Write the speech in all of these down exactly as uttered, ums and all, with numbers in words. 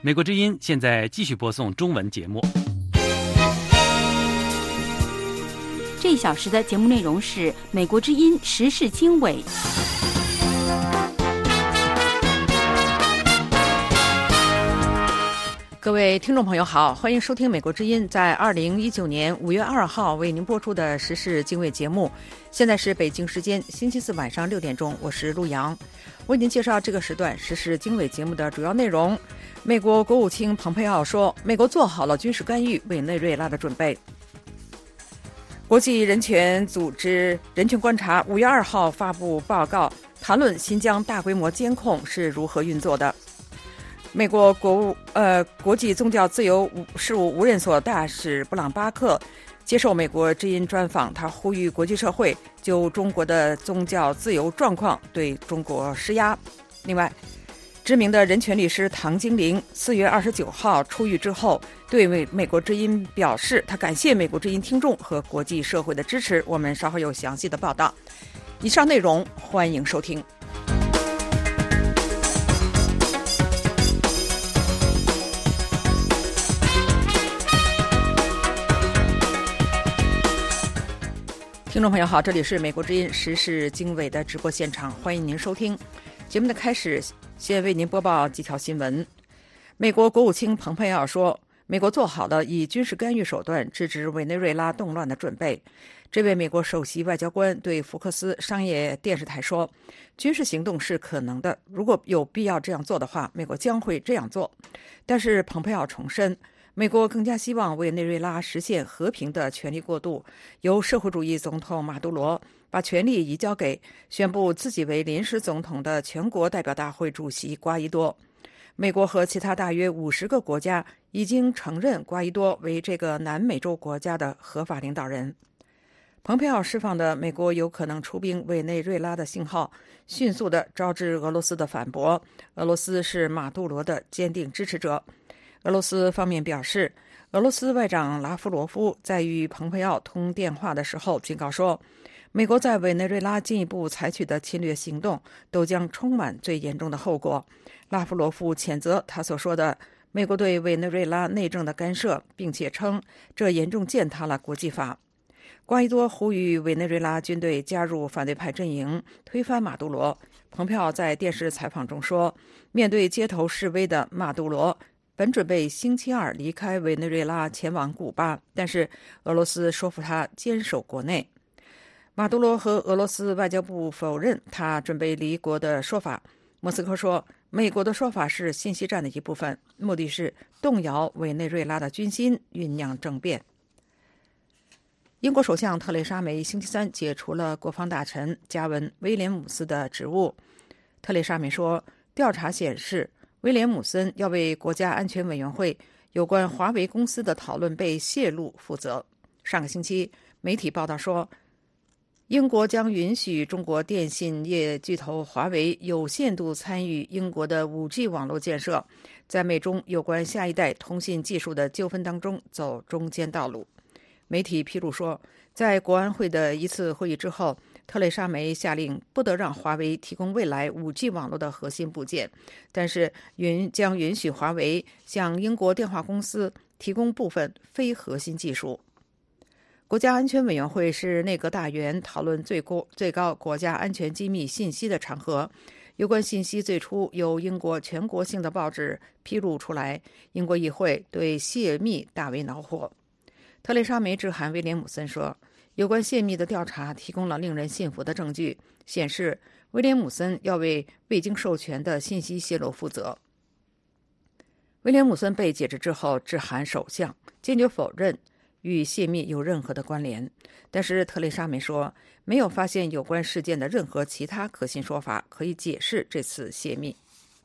美国之音现在继续播送中文节目。 这一小时的节目内容是美国之音时事经纬。 各位听众朋友好，欢迎收听美国之音在二零一九年五月二号为您播出的时事经纬节目。现在是北京时间星期四晚上六点钟，我是陆阳，为您介绍这个时段时事经纬节目的主要内容。美国国务卿蓬佩奥说，美国做好了军事干预委内瑞拉的准备。国际人权组织人权观察五月二号发布报告，谈论新疆大规模监控是如何运作的。美国国务呃国际宗教自由事务无任所大使布朗巴克接受美国之音专访，他呼吁国际社会就中国的宗教自由状况对中国施压。另外，知名的人权律师唐晶玲四月二十九号出狱之后，对美美国之音表示，他感谢美国之音听众和国际社会的支持。我们稍后有详细的报道。以上内容欢迎收听。听众朋友好，这里是美国之音时事经纬的直播现场，欢迎您收听。节目的开始，先为您播报几条新闻。美国国务卿蓬佩奥说，美国做好了以军事干预手段制止委内瑞拉动乱的准备。这位美国首席外交官对福克斯商业电视台说，军事行动是可能的，如果有必要这样做的话，美国将会这样做。但是蓬佩奥重申，美国更加希望委内瑞拉实现和平的权力过渡，由社会主义总统马杜罗把权力移交给宣布自己为临时总统的全国代表大会主席瓜伊多。美国和其他大约五十个国家已经承认瓜伊多为这个南美洲国家的合法领导人。蓬佩奥释放的美国有可能出兵委内瑞拉的信号，迅速地招致俄罗斯的反驳。俄罗斯是马杜罗的坚定支持者。俄罗斯方面表示，俄罗斯外长拉夫罗夫在与蓬佩奥通电话的时候警告说，美国在委内瑞拉进一步采取的侵略行动都将充满最严重的后果。拉夫罗夫谴责他所说的美国对委内瑞拉内政的干涉，并且称这严重践踏了国际法。瓜伊多呼吁委内瑞拉军队加入反对派阵营，推翻马杜罗。蓬佩奥在电视采访中说，面对街头示威的马杜罗本准备星期二离开委内瑞拉前往古巴，但是俄罗斯说服他坚守国内。马杜罗和俄罗斯外交部否认他准备离国的说法。莫斯科说，美国的说法是信息战的一部分，目的是动摇委内瑞拉的军心，酝酿政变。英国首相特蕾莎梅星期三解除了国防大臣加文·威廉姆斯的职务。特蕾莎梅说，调查显示威廉姆森要为国家安全委员会有关华为公司的讨论被泄露负责。上个星期，媒体报道说，英国将允许中国电信业巨头华为有限度参与英国的 五 G 网络建设，在美中有关下一代通信技术的纠纷当中走中间道路。媒体披露说，在国安会的一次会议之后，特蕾莎梅下令不得让华为提供未来 五 G 网络的核心部件，但是允将允许华为向英国电话公司提供部分非核心技术。国家安全委员会是内阁大员讨论最高最高国家安全机密信息的场合。有关信息最初由英国全国性的报纸披露出来，英国议会对泄密大为恼火。特蕾莎梅致函威廉姆森说，有关泄密的调查提供了令人信服的证据，显示威廉姆森要为未经授权的信息泄露负责。威廉姆森被解职之后致函首相，坚决否认与泄密有任何的关联，但是特蕾莎梅说，没有发现有关事件的任何其他可信说法可以解释这次泄密。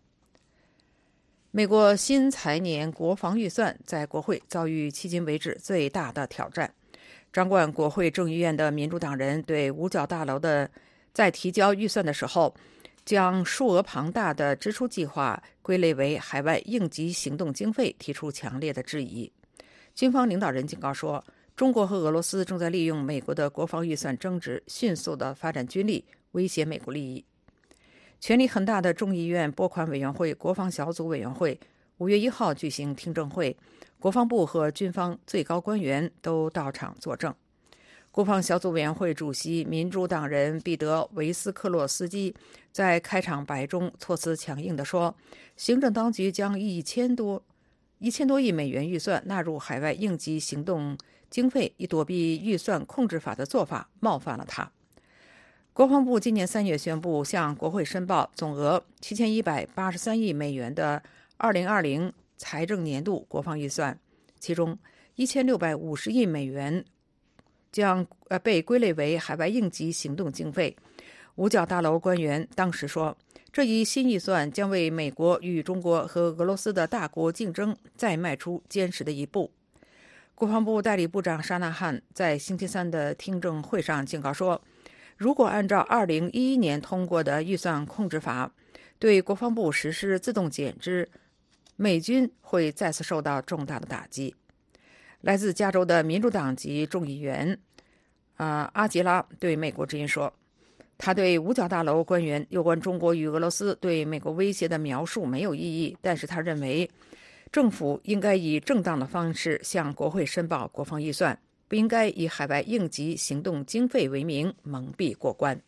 美国新财年国防预算在国会遭遇迄今为止最大的挑战。掌管国会众议院的民主党人对五角大楼的在提交预算的时候，将数额庞大的支出计划归类为海外应急行动经费提出强烈的质疑。军方领导人警告说，中国和俄罗斯正在利用美国的国防预算争执，迅速地发展军力，威胁美国利益。权力很大的众议院拨款委员会国防小组委员会五月一号举行听证会，国防部和军方最高官员都到场作证。国防小组委员会主席民主党人彼得·维斯克洛斯基在开场白中措辞强硬地说，行政当局将一千多一千多亿美元预算纳入海外应急行动经费，以躲避预算控制法的做法冒犯了他。国防部今年三月宣布向国会申报总额七千一百八十三亿美元的二零二零财政年度国防预算，其中一千六百五十亿美元将呃被归类为海外应急行动经费。五角大楼官员当时说，这一新预算将为美国与中国和俄罗斯的大国竞争再迈出坚实的一步。国防部代理部长沙纳汉在星期三的听证会上警告说，如果按照二零一一年通过的预算控制法对国防部实施自动减支，美军会再次受到重大的打击。来自加州的民主党籍众议员啊阿吉拉对美国之音说，他对五角大楼官员有关中国与俄罗斯对美国威胁的描述没有异议，但是他认为政府应该以正当的方式向国会申报国防预算，不应该以海外应急行动经费为名蒙蔽过关。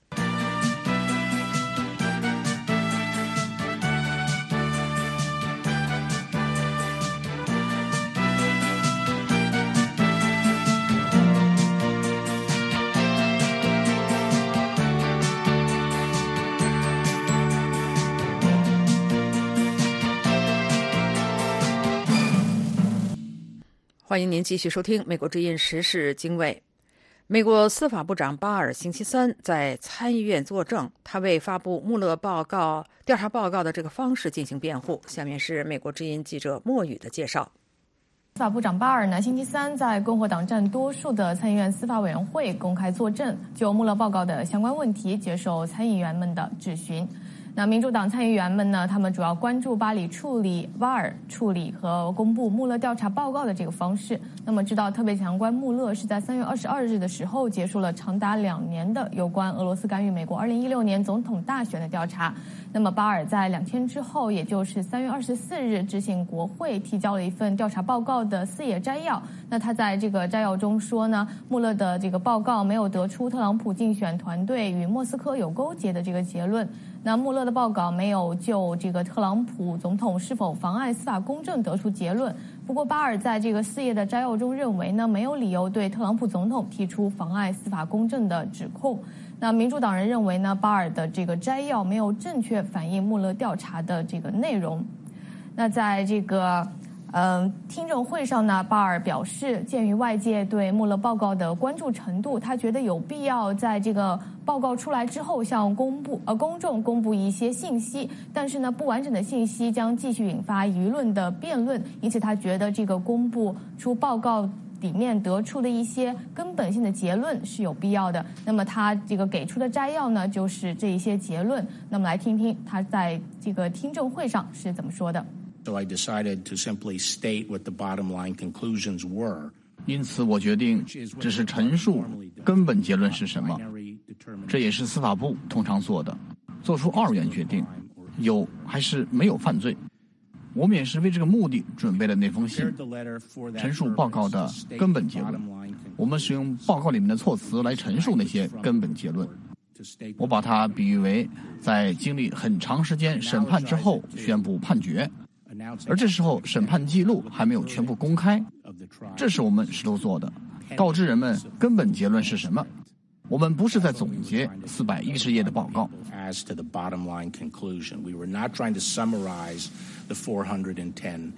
欢迎您继续收听美国之音时事经纬。美国司法部长巴尔星期三在参议院作证，他为发布穆勒报告调查报告的这个方式进行辩护。下面是美国之音记者莫宇的介绍。 司法部长巴尔呢，星期三在共和党占多数的参议院司法委员会公开作证，就穆勒报告的相关问题接受参议员们的质询。那民主党参议员们呢，他们主要关注巴里处理巴尔处理和公布穆勒调查报告的这个方式。那么知道特别检察官穆勒是在三月二十二日的时候结束了长达两年的有关俄罗斯干预美国二零一六年总统大选的调查。那么巴尔在两天之后，也就是三月二十四日致信国会，提交了一份调查报告的四页摘要。那他在这个摘要中说呢，穆勒的这个报告没有得出特朗普竞选团队与莫斯科有勾结的这个结论。那穆勒的报告没有就这个特朗普总统是否妨碍司法公正得出结论。不过巴尔在这个四页的摘要中认为呢，没有理由对特朗普总统提出妨碍司法公正的指控。那民主党人认为呢，巴尔的这个摘要没有正确反映穆勒调查的这个内容。那在这个嗯，听证会上呢，巴尔表示，鉴于外界对穆勒报告的关注程度，他觉得有必要在这个报告出来之后向公布呃公众公布一些信息，但是呢，不完整的信息将继续引发舆论的辩论，因此他觉得这个公布出报告里面得出的一些根本性的结论是有必要的。那么他这个给出的摘要呢，就是这一些结论。那么来听听他在这个听证会上是怎么说的。 So I decided to simply state what the bottom line conclusions were. 因此我决定只是陈述根本结论是什么，这也是司法部通常做的，做出二元决定，有还是没有犯罪。我们也是为这个目的准备了那封信，陈述报告的根本结论。我们使用报告里面的措辞来陈述那些根本结论。我把它比喻为在经历很长时间审判之后宣布判决，而这时候审判记录还没有全部公开，这是我们试图做的，告知人们根本结论是什么。我们不是在总结四百一十页的报告。 As to the bottom line conclusion, we were not trying to summarize the four hundred ten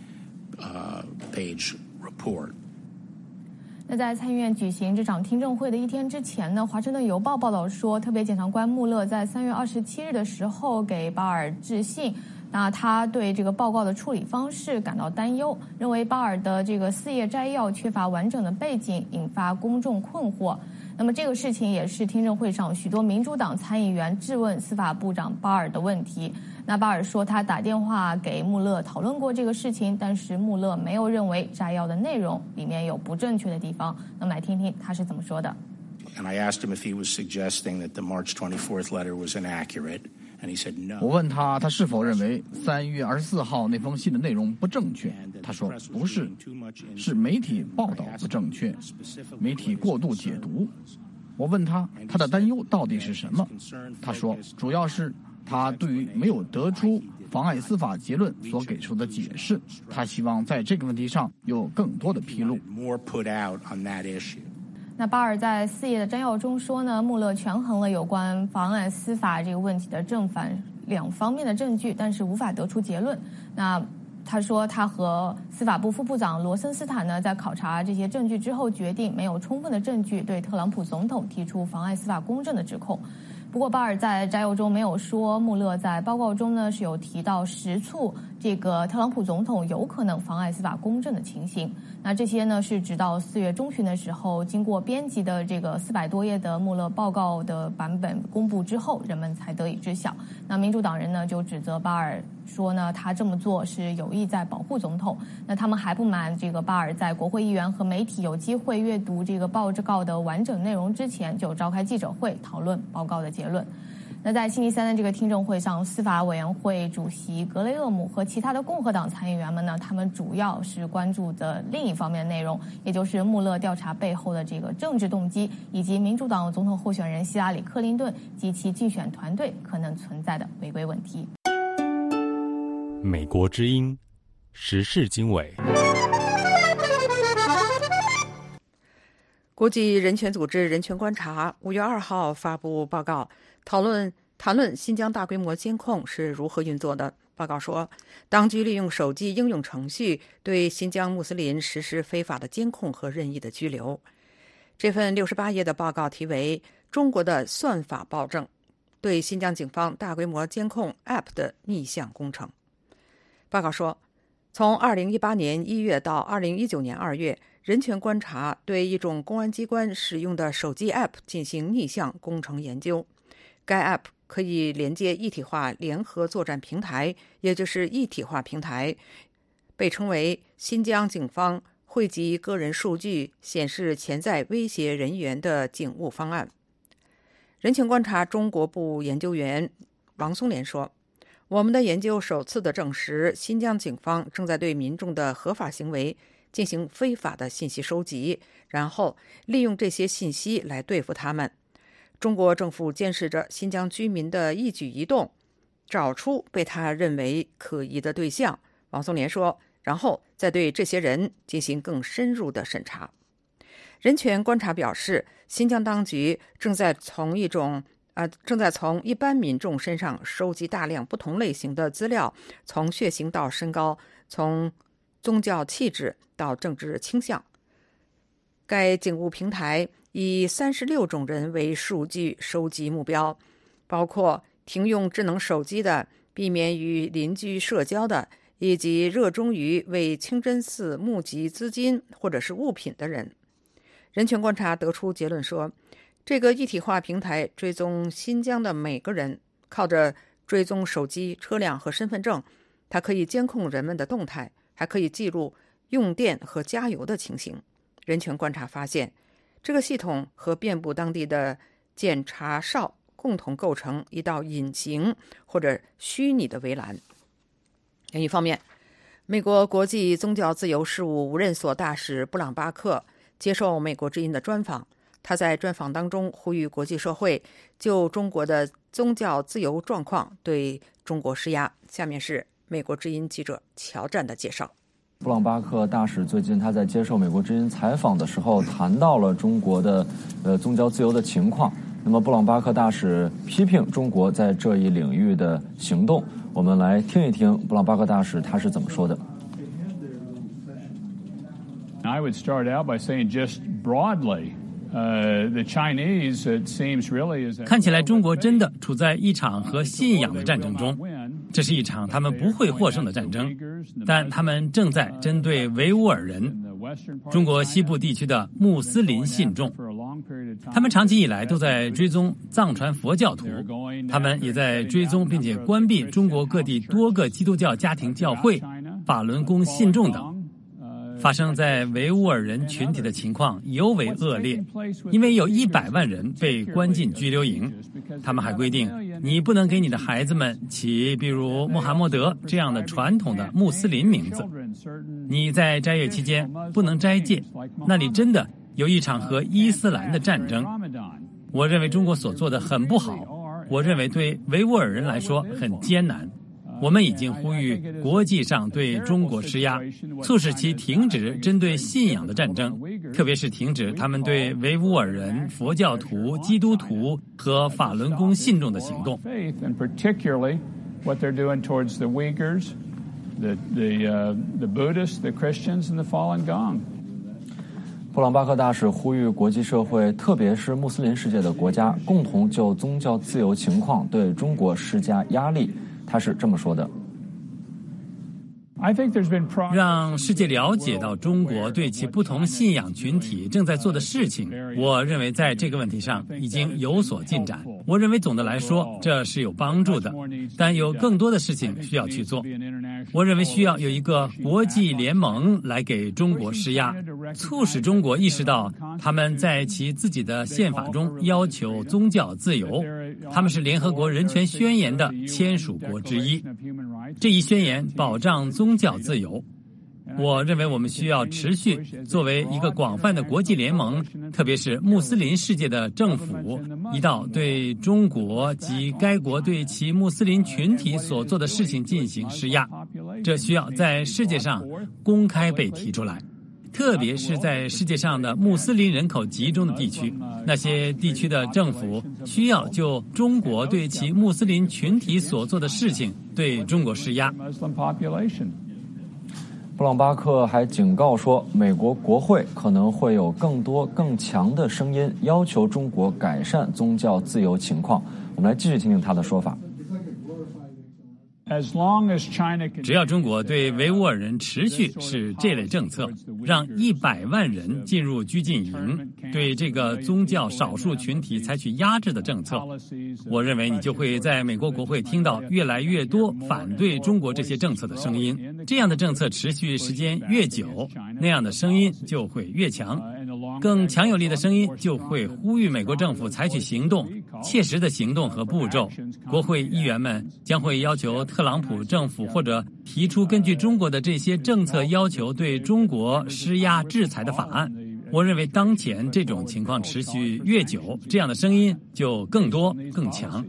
uh, page report. 那在参议院举行这场听证会的一天之前呢，华盛顿邮报报道说，特别检察官穆勒在三月二十七日的时候给巴尔致信。那他对这个报告的处理方式感到担忧，认为巴尔的这个四页摘要缺乏完整的背景，引发公众困惑。那么这个事情也是听证会上许多民主党参议员质问司法部长巴尔的问题。那巴尔说他打电话给穆勒讨论过这个事情，但是穆勒没有认为摘要的内容里面有不正确的地方。那么来听听他是怎么说的。 And I asked him if he was suggesting that the March twenty-fourth letter was inaccurate. 我问他，他是否认为三月二十四号那封信的内容不正确？他说不是，是媒体报道不正确，媒体过度解读。我问他，他的担忧到底是什么？他说，主要是他对于没有得出妨碍司法结论所给出的解释，他希望在这个问题上有更多的披露。 那巴尔在四页的摘要中说呢，穆勒权衡了有关妨碍司法这个问题的正反两方面的证据，但是无法得出结论。那他说，他和司法部副部长罗森斯坦呢，在考察这些证据之后，决定没有充分的证据对特朗普总统提出妨碍司法公正的指控。不过，巴尔在摘要中没有说穆勒在报告中呢是有提到十处这个特朗普总统有可能妨碍司法公正的情形。那这些呢是直到四月中旬的时候，经过编辑的这个四百多页的穆勒报告的版本公布之后，人们才得以知晓。那民主党人呢就指责巴尔说呢，他这么做是有意在保护总统。那他们还不满这个巴尔在国会议员和媒体有机会阅读这个报告的完整内容之前，就召开记者会讨论报告的结论。那在星期三的这个听证会上，司法委员会主席格雷厄姆和其他的共和党参议员们呢，他们主要是关注的另一方面的内容，也就是穆勒调查背后的这个政治动机，以及民主党总统候选人希拉里·克林顿及其竞选团队可能存在的违规问题。 美国之音时事经纬。 国际人权组织人权观察五月二号发布报告，讨论谈论新疆大规模监控是如何运作的。报告说，当局利用手机应用程序对新疆穆斯林实施非法的监控和任意的拘留。这份六十八页的报告题为《中国的算法暴政：对新疆警方大规模监控 App 的逆向工程》。报告说，从二零一八年一月到二零一九年二月，人权观察对一种公安机关使用的手机 App 进行逆向工程研究。该 App 可以连接一体化联合作战平台，也就是一体化平台，被称为新疆警方汇集个人数据，显示潜在威胁人员的警务方案。人权观察中国部研究员王松莲说，我们的研究首次的证实，新疆警方正在对民众的合法行为进行非法的信息收集，然后利用这些信息来对付他们。中国政府监视着新疆居民的一举一动，找出被他认为可疑的对象。王松莲说，然后再对这些人进行更深入的审查。人权观察表示，新疆当局正在从一种呃，正在从一般民众身上收集大量不同类型的资料，从血型到身高，从宗教气质到政治倾向。该警务平台以三十六种人为数据收集目标，包括停用智能手机的、避免与邻居社交的，以及热衷于为清真寺募集资金或者是物品的人。人权观察得出结论说，这个一体化平台追踪新疆的每个人，靠着追踪手机、车辆和身份证，它可以监控人们的动态，还可以记录用电和加油的情形。人权观察发现，这个系统和遍布当地的检查哨共同构成一道隐形或者虚拟的围栏。另一方面，美国国际宗教自由事务无任所大使布朗巴克接受美国之音的专访，他在专访当中呼吁国际社会就中国的宗教自由状况对中国施压。下面是美国之音记者乔战的介绍。 布朗巴克大使最近他在接受美国之音采访的时候谈到了中国的呃宗教自由的情况。那么布朗巴克大使批评中国在这一领域的行动，我们来听一听布朗巴克大使他是怎么说的。 I would start out by saying just broadly, uh, the Chinese, it seems really is. 看起来中国真的处在一场和信仰的战争中，这是一场他们不会获胜的战争，但他们正在针对维吾尔人，中国西部地区的穆斯林信众。他们长期以来都在追踪藏传佛教徒，他们也在追踪并且关闭中国各地多个基督教家庭教会、法轮功信众等。发生在维吾尔人群体的情况尤为恶劣，因为有一百万人被关进拘留营。他们还规定， 你不能给你的孩子们起比如穆罕默德这样的传统的穆斯林名字。你在斋月期间不能斋戒，那里真的有一场和伊斯兰的战争。我认为中国所做的很不好，我认为对维吾尔人来说很艰难。我们已经呼吁国际上对中国施压，促使其停止针对信仰的战争，特别是停止他们对维吾尔人、佛教徒、基督徒和法轮功信众的行动。 布朗巴克大使呼吁国际社会，特别是穆斯林世界的国家，共同就宗教自由情况对中国施加压力。他是这么说的： 让世界了解到中国对其不同信仰群体正在做的事情，我认为在这个问题上已经有所进展。我认为总的来说这是有帮助的，但有更多的事情需要去做。我认为需要有一个国际联盟来给中国施压，促使中国意识到他们在其自己的宪法中要求宗教自由，他们是联合国人权宣言的签署国之一。这一宣言保障宗教自由。我认为我们需要持续作为一个广泛的国际联盟，特别是穆斯林世界的政府，一道对中国及该国对其穆斯林群体所做的事情进行施压。这需要在世界上公开被提出来，特别是在世界上的穆斯林人口集中的地区，那些地区的政府需要就中国对其穆斯林群体所做的事情对中国施压。 布朗巴克还警告说，美国国会可能会有更多更强的声音要求中国改善宗教自由情况。我们来继续听听他的说法。 只要中国对维吾尔人持续是这类政策，让一百万人进入拘禁营，对这个宗教少数群体采取压制的政策，我认为你就会在美国国会听到越来越多反对中国这些政策的声音。这样的政策持续时间越久，那样的声音就会越强，更强有力的声音就会呼吁美国政府采取行动，切实的行动和步骤。国会议员们将会要求特朗普政府或者提出根据中国的这些政策要求对中国施压制裁的法案。我认为当前这种情况持续越久，这样的声音就更多更强。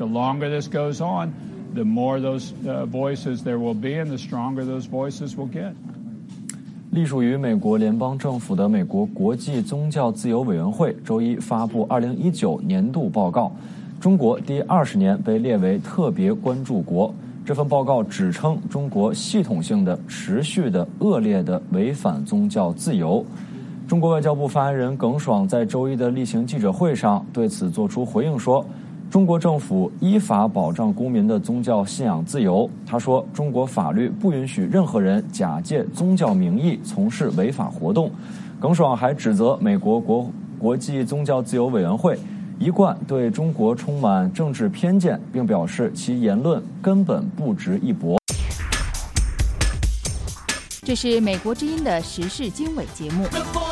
隶属于美国联邦政府的美国国际宗教自由委员会周一发布二零一九年度报告，中国第二十年被列为特别关注国。这份报告指称中国系统性的、持续的、恶劣的违反宗教自由。中国外交部发言人耿爽在周一的例行记者会上对此作出回应说，中国政府依法保障公民的宗教信仰自由。他说，中国法律不允许任何人假借宗教名义从事违法活动。耿爽还指责美国国国际宗教自由委员会一贯对中国充满政治偏见，并表示其言论根本不值一驳。 这是美国之音的时事经纬节目。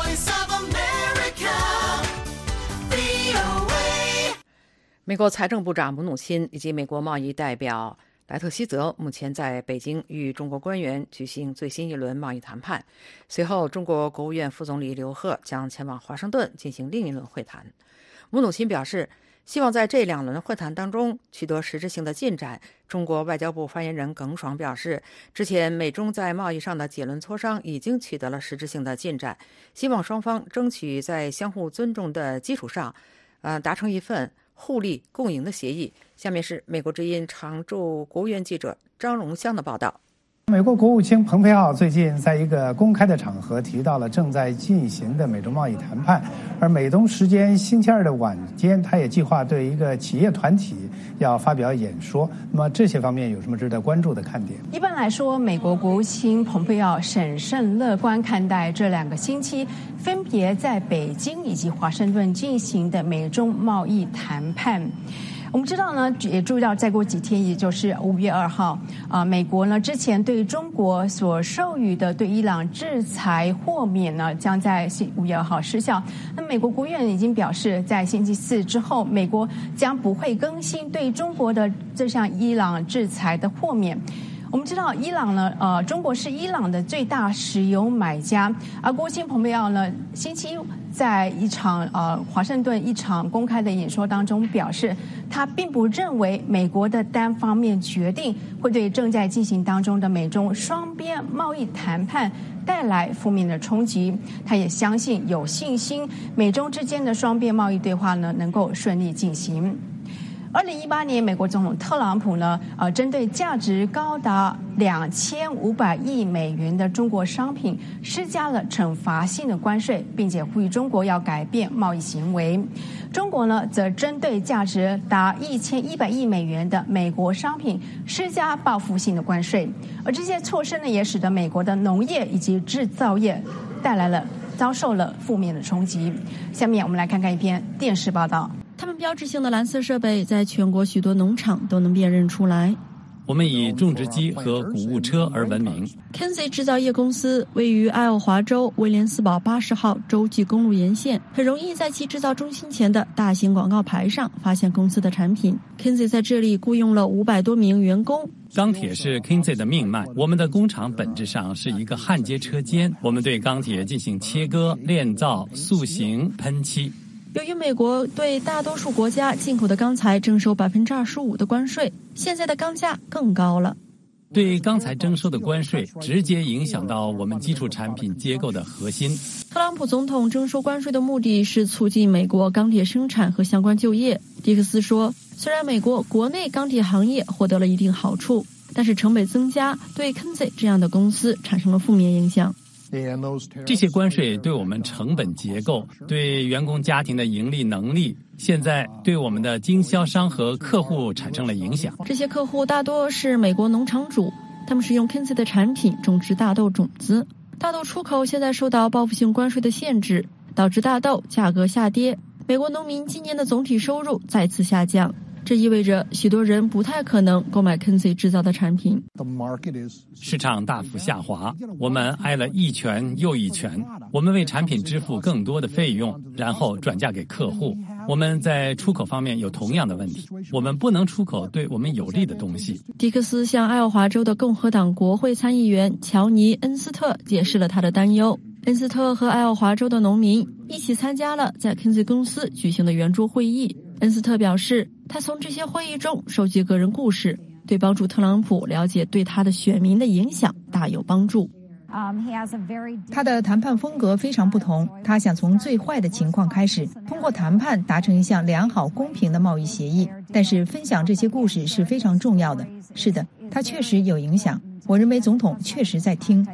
美国财政部长姆努钦以及美国贸易代表莱特希泽目前在北京与中国官员举行最新一轮贸易谈判，随后中国国务院副总理刘鹤将前往华盛顿进行另一轮会谈。姆努钦表示，希望在这两轮会谈当中取得实质性的进展。中国外交部发言人耿爽表示，之前美中在贸易上的几轮磋商已经取得了实质性的进展，希望双方争取在相互尊重的基础上，呃，达成一份互利共赢的协议。下面是美国之音常驻国务院记者张荣香的报道。 美国国务卿蓬佩奥最近在一个公开的场合提到了正在进行的美中贸易谈判，而美东时间星期二的晚间，他也计划对一个企业团体要发表演说。那么这些方面有什么值得关注的看点？ 一般来说，美国国务卿蓬佩奥审慎乐观看待这两个星期分别在北京以及华盛顿进行的美中贸易谈判。 我们知道呢，也注意到再过几天，也就是五月二号，啊、呃，美国呢之前对中国所授予的对伊朗制裁豁免呢，将在五月二号失效。那美国国务院已经表示，在星期四之后，美国将不会更新对中国的这项伊朗制裁的豁免。我们知道，伊朗呢，呃，中国是伊朗的最大石油买家，而国务卿蓬佩奥呢，星期一在一场呃华盛顿一场公开的演说当中表示，他并不认为美国的单方面决定会对正在进行当中的美中双边贸易谈判带来负面的冲击。他也相信有信心，美中之间的双边贸易对话呢能够顺利进行。二零一八年，美国总统特朗普呢，呃，针对价值高达两千五百亿美元的中国商品施加了惩罚性的关税，并且呼吁中国要改变贸易行为。中国呢，则针对价值达一千一百亿美元的美国商品施加报复性的关税，而这些措施呢，也使得美国的农业以及制造业带来了遭受了负面的冲击。下面我们来看看一篇电视报道。 他们标志性的蓝色设备在全国许多农场都能辨认出来。 我们以种植机和谷物车而闻名。 Kinsey 制造业公司位于爱奥华州威廉斯堡八十号洲际公路沿线，很容易在其制造中心前的大型广告牌上发现公司的产品。Kinsey 在这里雇佣了五百多名员工。 钢铁是 Kinsey 的命脉，我们的工厂本质上是一个焊接车间，我们对钢铁进行切割、炼造、塑形、喷漆。 由于美国对大多数国家进口的钢材征收百分之二十五的关税，现在的钢价更高了。 对钢材征收的关税直接影响到我们基础产品结构的核心。 特朗普总统征收关税的目的是促进美国钢铁生产和相关就业。迪克斯说，虽然美国国内钢铁行业获得了一定好处，但是成本增加对 Kinsey 这样的公司产生了负面影响。 这些关税对我们成本结构、对员工家庭的盈利能力，现在对我们的经销商和客户产生了影响。 这些客户大多是美国农场主，他们使用 Kinsey 的产品种植大豆种子。大豆出口现在受到报复性关税的限制，导致大豆价格下跌。美国农民今年的总体收入再次下降。这意味着许多人不太可能购买 Kinsey 制造的产品。 市场大幅下滑，我们挨了一拳又一拳。我们为产品支付更多的费用，然后转嫁给客户。我们在出口方面有同样的问题，我们不能出口对我们有利的东西。 迪克斯向爱奥华州的共和党国会参议员乔尼·恩斯特解释了他的担忧。恩斯特和爱奥华州的农民一起参加了在 Kinsey 公司举行的圆桌会议。恩斯特表示，他从这些会议中收集个人故事，对帮助特朗普了解对他的选民的影响大有帮助。 他的谈判风格非常不同，他想从最坏的情况开始，通过谈判达成一项良好公平的贸易协议。但是分享这些故事是非常重要的。是的，他确实有影响，我认为总统确实在听。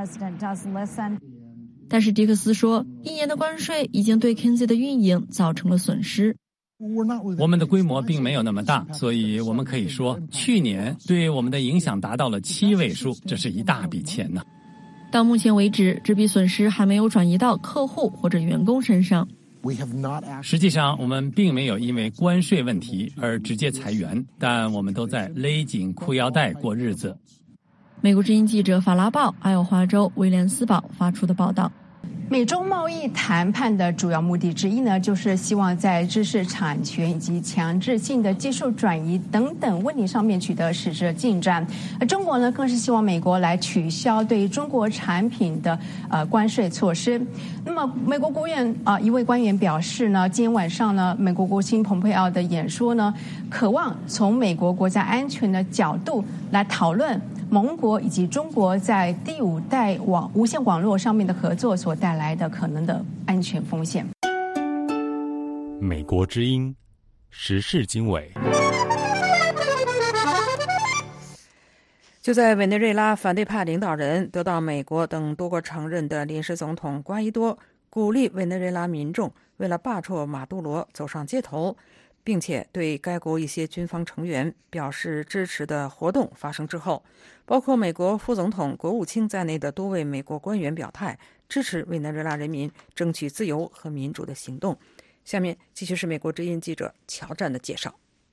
但是迪克斯说，一年的关税已经对 Kinsey 的运营造成了损失。 我们的规模并没有那么大，所以我们可以说，去年对我们的影响达到了七位数，这是一大笔钱呢。 到目前为止，这笔损失还没有转移到客户或者员工身上。 实际上，我们并没有因为关税问题而直接裁员，但我们都在勒紧裤腰带过日子。 美国之音记者法拉报爱奥华州威廉斯堡发出的报道。 美中贸易谈判的主要目的之一呢，就是希望在知识产权以及强制性的技术转移等等问题上面取得实质进展。而中国呢，更是希望美国来取消对中国产品的呃关税措施。那么，美国国务院啊、呃、一位官员表示呢，今天晚上呢，美国国务卿蓬佩奥的演说呢，渴望从美国国家安全的角度来讨论盟国以及中国在第五代网无线网络上面的合作所带来的可能的安全风险。 美国之音时事经纬。 就在委内瑞拉反对派领导人得到美国等多国承认的临时总统瓜伊多鼓励委内瑞拉民众为了罢黜马杜罗走上街头，并且对该国一些军方成员表示支持的活动发生之后，包括美国副总统、国务卿在内的多位美国官员表态支持委内瑞拉人民争取自由和民主的行动。下面继续是美国之音记者乔战的介绍。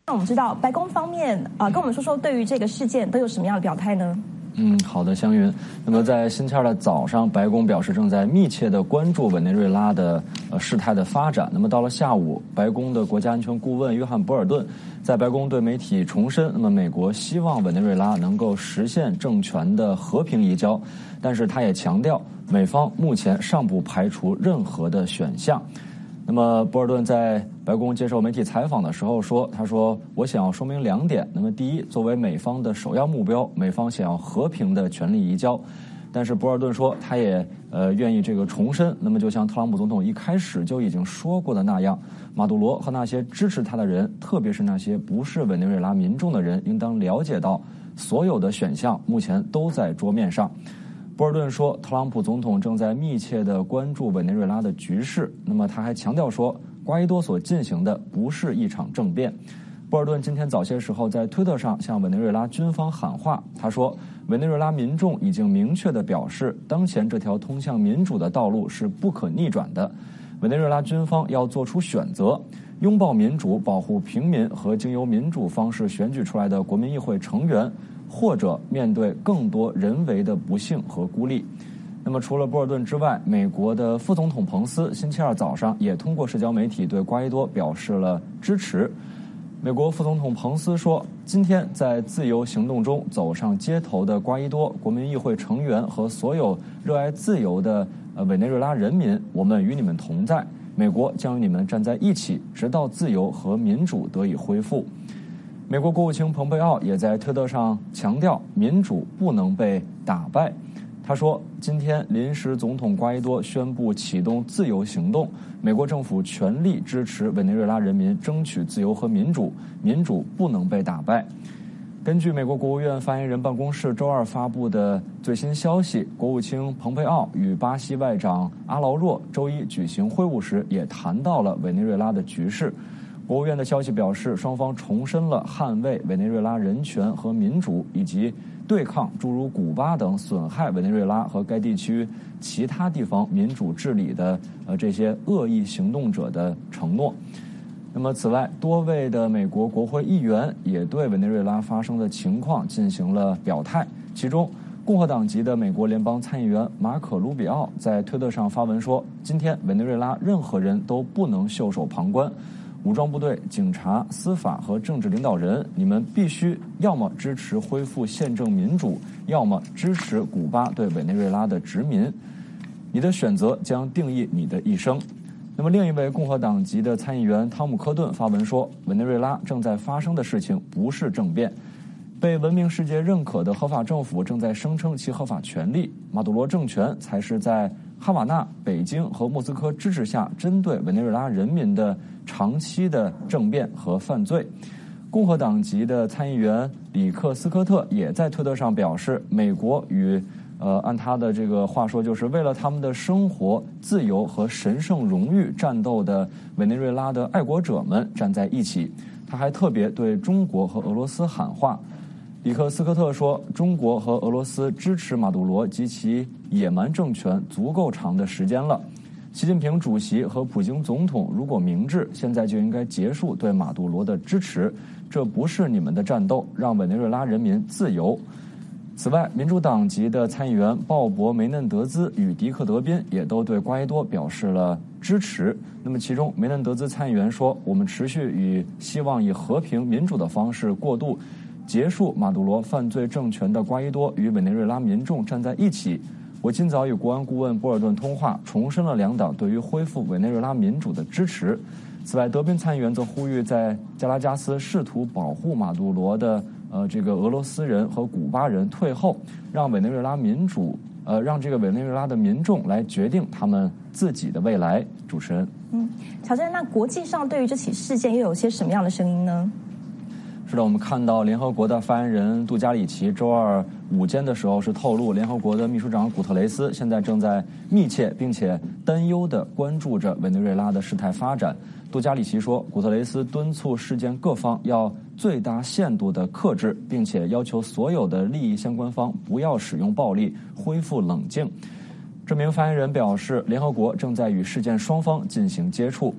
那我们知道白宫方面啊、呃，跟我们说说对于这个事件都有什么样的表态呢？ 嗯，好的，湘云。那么在星期二的早上，白宫表示正在密切的关注委内瑞拉的呃事态的发展。那么到了下午，白宫的国家安全顾问约翰·博尔顿在白宫对媒体重申，那么美国希望委内瑞拉能够实现政权的和平移交，但是他也强调，美方目前尚不排除任何的选项。那么博尔顿在白宫接受媒体采访的时候说，他说我想要说明两点。那么第一，作为美方的首要目标，美方想要和平的权利移交。但是博尔顿说，他也呃愿意这个重申，那么就像特朗普总统一开始就已经说过的那样，马杜罗和那些支持他的人，特别是那些不是委内瑞拉民众的人，应当了解到所有的选项目前都在桌面上。博尔顿说，特朗普总统正在密切地关注委内瑞拉的局势。那么他还强调说，瓜伊多所进行的不是一场政变。博尔顿今天早些时候在推特上向委内瑞拉军方喊话，他说，委内瑞拉民众已经明确地表示，当前这条通向民主的道路是不可逆转的。委内瑞拉军方要做出选择，拥抱民主，保护平民和经由民主方式选举出来的国民议会成员，或者面对更多人为的不幸和孤立。那么除了博尔顿之外，美国的副总统彭斯星期二早上也通过社交媒体对瓜伊多表示了支持。美国副总统彭斯说，今天在自由行动中走上街头的瓜伊多、国民议会成员和所有热爱自由的呃委内瑞拉人民，我们与你们同在，美国将与你们站在一起，直到自由和民主得以恢复。美国国务卿蓬佩奥也在推特上强调，民主不能被打败。他说，今天临时总统瓜伊多宣布启动自由行动，美国政府全力支持委内瑞拉人民争取自由和民主，民主不能被打败。根据美国国务院发言人办公室周二发布的最新消息，国务卿蓬佩奥与巴西外长阿劳若周一举行会晤时也谈到了委内瑞拉的局势。国务院的消息表示，双方重申了捍卫委内瑞拉人权和民主，以及对抗诸如古巴等损害委内瑞拉和该地区其他地方民主治理的呃这些恶意行动者的承诺。那么此外，多位的美国国会议员也对委内瑞拉发生的情况进行了表态，其中共和党籍的美国联邦参议员马可·卢比奥在推特上发文说，今天委内瑞拉任何人都不能袖手旁观，武装部队、警察、司法和政治领导人，你们必须要么支持恢复宪政民主，要么支持古巴对委内瑞拉的殖民。你的选择将定义你的一生。那么另一位共和党籍的参议员汤姆·科顿发文说，委内瑞拉正在发生的事情不是政变，被文明世界认可的合法政府正在声称其合法权利，马杜罗政权才是在哈瓦那、北京和莫斯科支持下针对委内瑞拉人民的长期的政变和犯罪。共和党籍的参议员里克斯科特也在推特上表示，美国与呃按他的这个话说，就是为了他们的生活、自由和神圣荣誉战斗的委内瑞拉的爱国者们站在一起。他还特别对中国和俄罗斯喊话。里克斯科特说，中国和俄罗斯支持马杜罗及其野蛮政权足够长的时间了。习近平主席和普京总统如果明智，现在就应该结束对马杜罗的支持，这不是你们的战斗，让委内瑞拉人民自由。此外，民主党籍的参议员鲍勃·梅嫩德兹与迪克·德宾也都对瓜伊多表示了支持。那么其中梅嫩德兹参议员说，我们持续与希望以和平民主的方式过渡结束马杜罗犯罪政权的瓜伊多与委内瑞拉民众站在一起。我今早与国安顾问波尔顿通话，重申了两党对于恢复委内瑞拉民主的支持。此外，德宾参议员则呼吁在加拉加斯试图保护马杜罗的呃这个俄罗斯人和古巴人退后，让委内瑞拉民主呃让这个委内瑞拉的民众来决定他们自己的未来。主持人， 嗯，乔治，那国际上对于这起事件又有些什么样的声音呢？ 是的，我们看到联合国的发言人杜加里奇周二午间的时候是透露，联合国的秘书长古特雷斯现在正在密切并且担忧地关注着委内瑞拉的事态发展。杜加里奇说，古特雷斯敦促事件各方要最大限度地克制，并且要求所有的利益相关方不要使用暴力，恢复冷静。这名发言人表示，联合国正在与事件双方进行接触。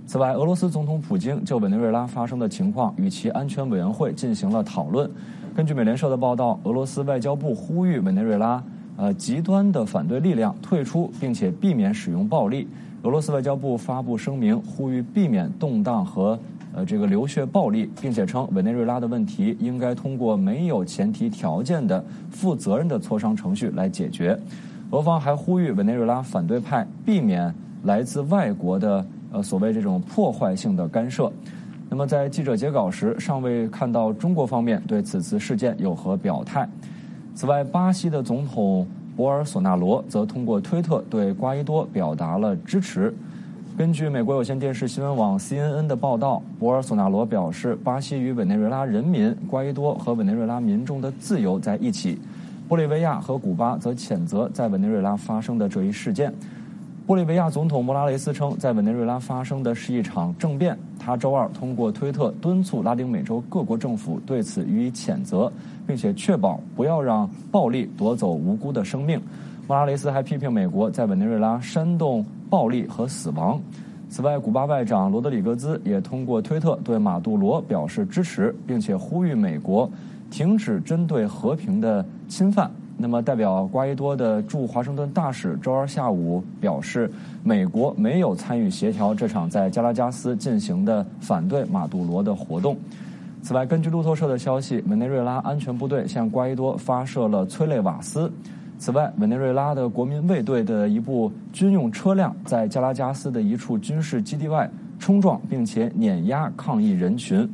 此外，俄罗斯总统普京就委内瑞拉发生的情况与其安全委员会进行了讨论。根据美联社的报道，俄罗斯外交部呼吁委内瑞拉呃极端的反对力量退出，并且避免使用暴力。俄罗斯外交部发布声明，呼吁避免动荡和呃这个流血暴力，并且称委内瑞拉的问题应该通过没有前提条件的负责任的磋商程序来解决。俄方还呼吁委内瑞拉反对派避免来自外国的呃所谓这种破坏性的干涉。那么在记者截稿时，尚未看到中国方面对此次事件有何表态。此外，巴西的总统博尔索纳罗则通过推特对瓜伊多表达了支持。根据美国有线电视新闻网 C N N 的报道，博尔索纳罗表示，巴西与委内瑞拉人民、瓜伊多和委内瑞拉民众的自由在一起。玻利维亚和古巴则谴责在委内瑞拉发生的这一事件。玻利维亚总统莫拉雷斯称，在委内瑞拉发生的是一场政变。他周二通过推特敦促拉丁美洲各国政府对此予以谴责，并且确保不要让暴力夺走无辜的生命。莫拉雷斯还批评美国在委内瑞拉煽动暴力和死亡。此外，古巴外长罗德里戈兹也通过推特对马杜罗表示支持，并且呼吁美国停止针对和平的侵犯。那么，代表瓜伊多的驻华盛顿大使周二下午表示，美国没有参与协调这场在加拉加斯进行的反对马杜罗的活动。此外，根据路透社的消息，委内瑞拉安全部队向瓜伊多发射了催泪瓦斯。此外，委内瑞拉的国民卫队的一部军用车辆在加拉加斯的一处军事基地外冲撞，并且碾压抗议人群。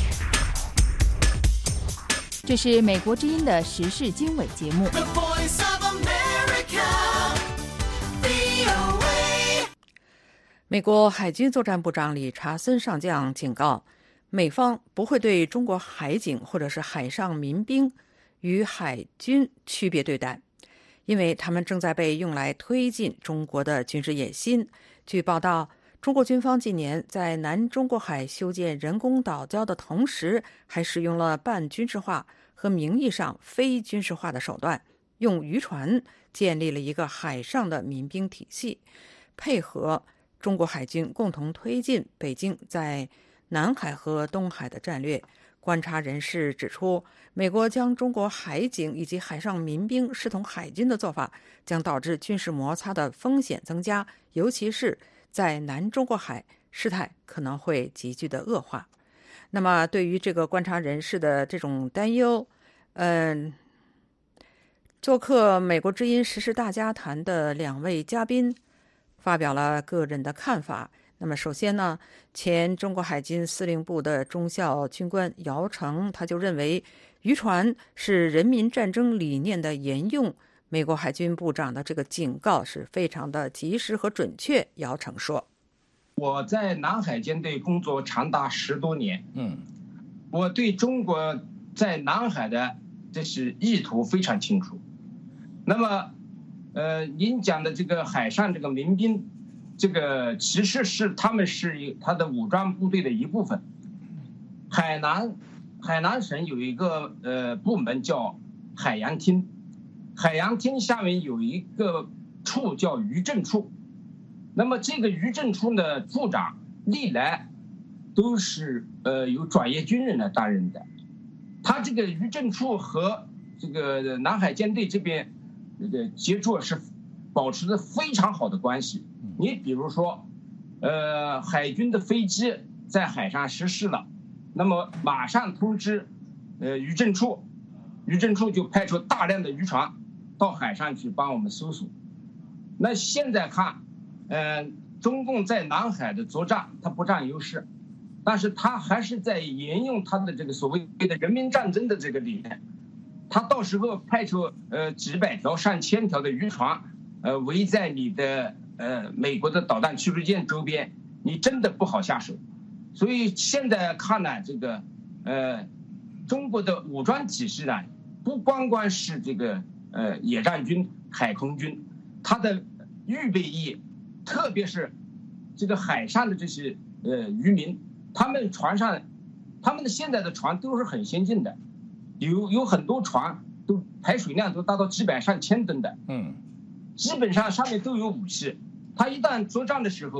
这是美国之音的时事经纬节目。 美国海军作战部长理查森上将警告，美方不会对中国海警或者是海上民兵与海军区别对待，因为他们正在被用来推进中国的军事野心。据报道，中国军方近年在南中国海修建人工岛礁的同时，还使用了半军事化和名义上非军事化的手段，用渔船建立了一个海上的民兵体系，配合中国海军共同推进北京在南海和东海的战略。观察人士指出，美国将中国海警以及海上民兵视同海军的做法，将导致军事摩擦的风险增加，尤其是在南中国海，事态可能会急剧的恶化。那么，对于这个观察人士的这种担忧，嗯，做客美国之音时事大家谈的两位嘉宾发表了个人的看法。那么，首先呢，前中国海军司令部的中校军官姚成，他就认为渔船是人民战争理念的沿用。美国海军部长的这个警告是非常的及时和准确。姚成说：“ 我在南海舰队工作长达十多年，嗯，我对中国在南海的这是意图非常清楚。那么，呃，您讲的这个海上这个民兵，这个其实是他们是他的武装部队的一部分。海南海南省有一个呃部门叫海洋厅。”海洋厅下面有一个处叫渔政处，那么这个渔政处的处长历来都是呃由专业军人来担任的。他这个渔政处和这个南海舰队这边这个接触是保持着非常好的关系。你比如说，呃，海军的飞机在海上失事了，那么马上通知呃渔政处，渔政处就派出大量的渔船到海上去帮我们搜索。那现在看，呃，中共在南海的作战，它不占优势，但是它还是在沿用它的这个所谓的人民战争的这个理念。它到时候派出呃几百条、上千条的渔船，呃围在你的呃美国的导弹驱逐舰周边，你真的不好下手。所以现在看呢，这个呃中国的武装体系呢，不光光是这个。呃，野战军、海空军，它的预备役，特别是这个海上的这些呃渔民，他们船上，他们的现在的船都是很先进的，有有很多船都排水量都达到几百上千吨的，嗯，基本上上面都有武器。他一旦作战的时候，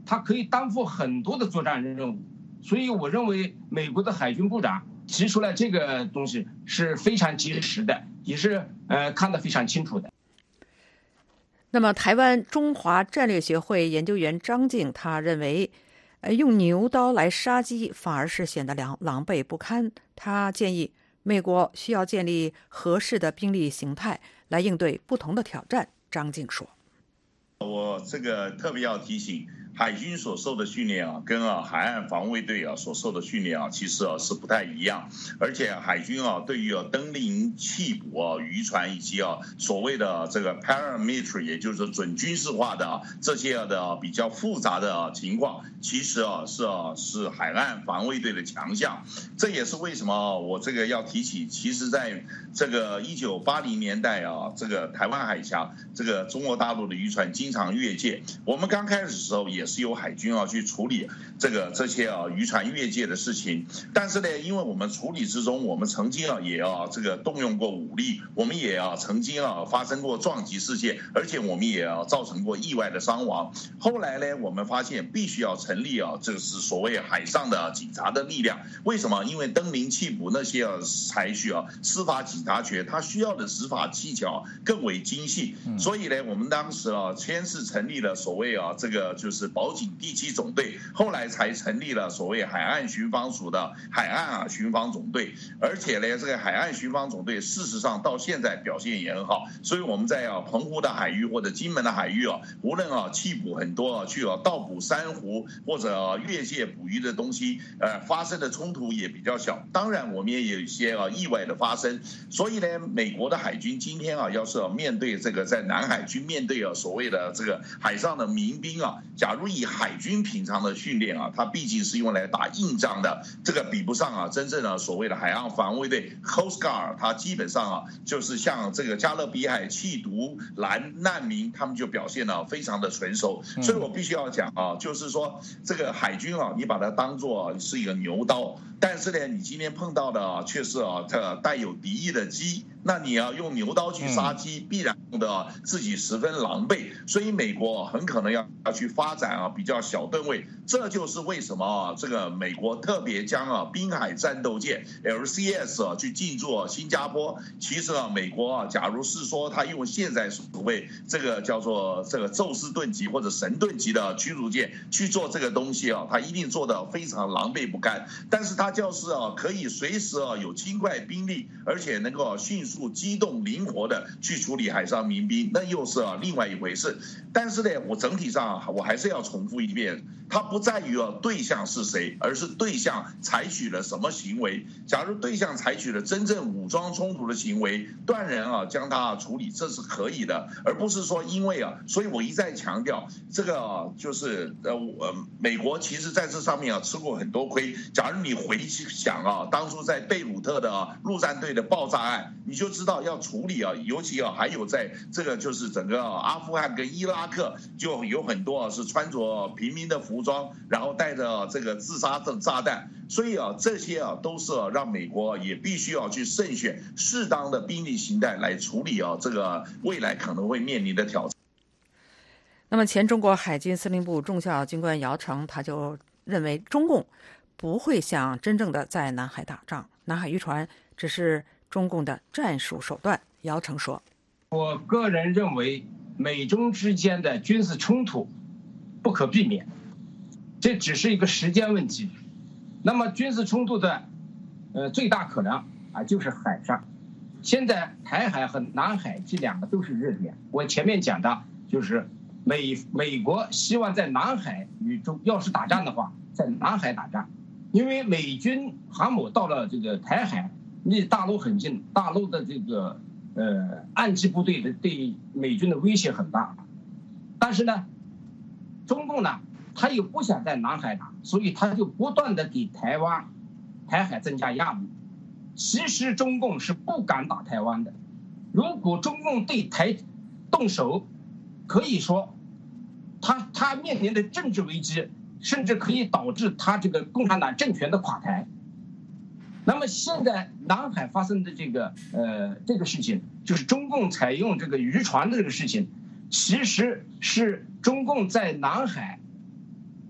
它可以担负很多的作战任务，所以我认为美国的海军部长提出来这个东西是非常及时的，也是呃看得非常清楚的。 那么，台湾中华战略协会研究员张静他认为，呃，用牛刀来杀鸡反而是显得狼狼狈不堪。他建议美国需要建立合适的兵力形态来应对不同的挑战。张静说：“ 我这个特别要提醒。”海军所受的训练啊，跟啊海岸防卫队啊所受的训练啊，其实啊是不太一样。而且海军啊，对于啊登临、弃捕啊渔船以及啊所谓的这个 paramilitary， 也就是准军事化的啊这些的、啊、比较复杂的、啊、情况，其实啊是啊是海岸防卫队的强项。这也是为什么、啊、我这个要提起，其实在这个一九八零年代啊，这个台湾海峡，这个中国大陆的渔船经常越界，我们刚开始的时候也。也是由海军啊去处理这个这些啊渔船越界的事情，但是呢，因为我们处理之中，我们曾经啊也啊这个动用过武力，我们也啊曾经啊发生过撞击事件，而且我们也啊造成过意外的伤亡。后来呢，我们发现必须要成立啊这个是所谓海上的警察的力量。为什么？因为登临弃捕那些啊采取啊司法警察权，它需要的执法技巧更为精细，所以呢，我们当时啊先是成立了所谓啊这个就是保警第七总队，后来才成立了所谓海岸巡防署的海岸啊巡防总队，而且呢，这个海岸巡防总队事实上到现在表现也很好，所以我们在啊澎湖的海域或者金门的海域啊，无论啊弃捕很多啊去啊盗捕珊瑚或者、啊、越界捕鱼的东西，呃发生的冲突也比较小。当然，我们也有一些啊意外的发生，所以呢，美国的海军今天啊，要是、啊、面对这个在南海去面对啊所谓的这个海上的民兵啊，假如以海军平常的训练啊，它毕竟是用来打硬仗的，这个比不上啊真正的所谓的海岸防卫队 Coast Guard， 它基本上啊就是像这个加勒比海弃毒难难民，他们就表现得非常的纯熟。所以我必须要讲啊，就是说这个海军啊，你把它当作是一个牛刀，但是呢，你今天碰到的、啊、却是啊这带有敌意的鸡。那你要用牛刀去杀鸡，必然的自己十分狼狈，所以美国很可能要要去发展啊比较小吨位，这就是为什么啊这个美国特别将啊滨海战斗舰 L C S 啊去进驻新加坡。其实啊，美国啊，假如是说他用现在所谓这个叫做这个宙斯盾级或者神盾级的驱逐舰去做这个东西啊，他一定做得非常狼狈不堪。但是他就是啊可以随时啊有轻快兵力，而且能够迅速机动灵活的去处理海上民兵，那又是啊另外一回事。但是呢，我整体上我还是要重复一遍，它不在于啊对象是谁，而是对象采取了什么行为。假如对象采取了真正武装冲突的行为，断然啊将它处理，这是可以的，而不是说因为啊，所以我一再强调这个、啊、就是呃呃美国其实在这上面啊吃过很多亏。假如你回去想啊，当初在贝鲁特的、啊、陆战队的爆炸案，你就知道要处理啊，尤其啊还有在这个就是整个、啊、阿富汗跟伊拉克就有很多啊是穿着平民的服装，然后带着这个自杀的炸弹，所以啊这些啊都是、啊、让美国也必须要去慎选适当的兵力形态来处理啊这个未来可能会面临的挑战。 那么前中国海军司令部中校军官姚成他就认为，中共不会想真正的在南海打仗，南海渔船只是中共的战术手段。姚成说， 我个人认为美中之间的军事冲突不可避免，这只是一个时间问题。那么军事冲突的呃最大可能啊就是海上，现在台海和南海这两个都是热点。我前面讲的就是美美国希望在南海与中要是打仗的话，在南海打仗，因为美军航母到了这个台海，离大陆很近，大陆的这个呃岸基部队的对美军的威胁很大。但是呢，中共呢他又不想在南海打，所以他就不断的给台湾台海增加压力。其实中共是不敢打台湾的，如果中共对台动手，可以说他他面临的政治危机，甚至可以导致他这个共产党政权的垮台。那么现在南海发生的这个呃这个事情，就是中共采用这个渔船的这个事情，其实是中共在南海